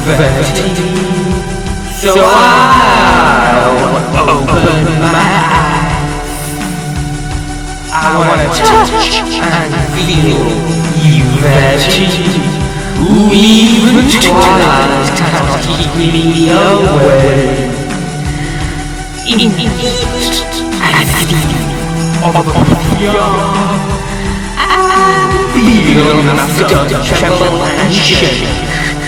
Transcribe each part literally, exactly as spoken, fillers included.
vanity. So I'll open my eyes. I wanna touch and feel you vanity. Ooh, even twilight cannot keep me away. In the heat and steam of the yard, I feel enough to tremble and shake.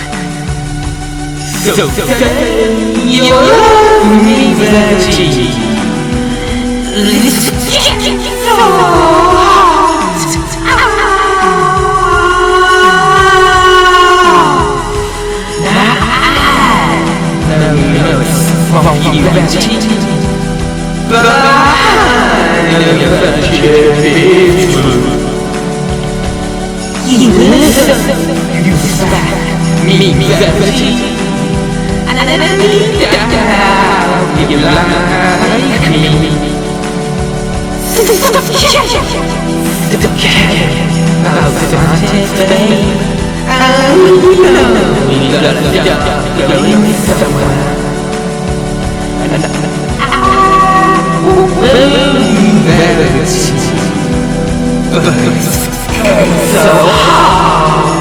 So say you love me, vanity. This is so hard. Now I know it's from you, vanity, but I know that it's true. You listen, you smack me, vanity. And then I need that you like me. Stop caring, stop caring about semantics, babe. I know you gotta going somewhere. And I won't believe vanity, but it's so hard.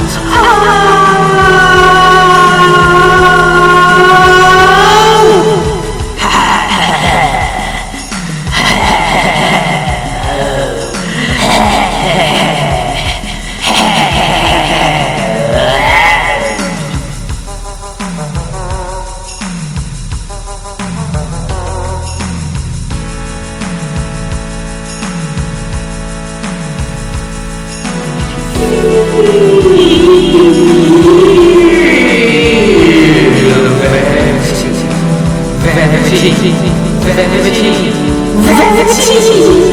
Vanity, vanity, vanity.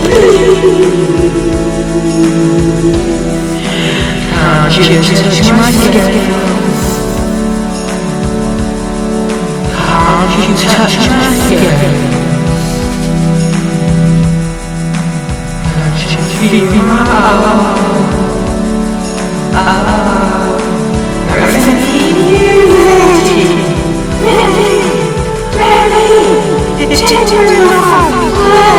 Can't you touch my scales? Can't you touch my scales? Can't you feel my heart? Ah, vanity, vanity, vanity. It's tender in my heart.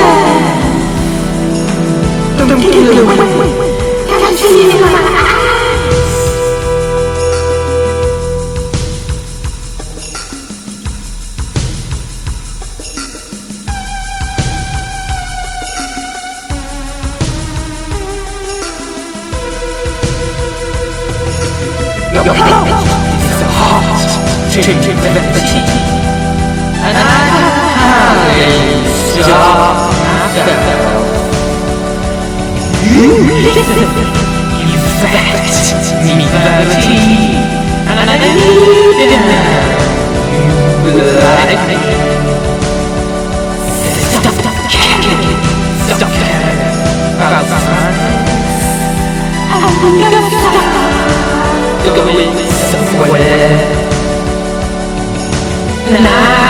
Don't get away. Can't see it in my eyes. Your heart is a heart to vanity. And I stop myself. You listen, you fat me vanity. And I need it now. You like me. Stop caring, stop caring about science. I'm gonna stop going somewhere. Now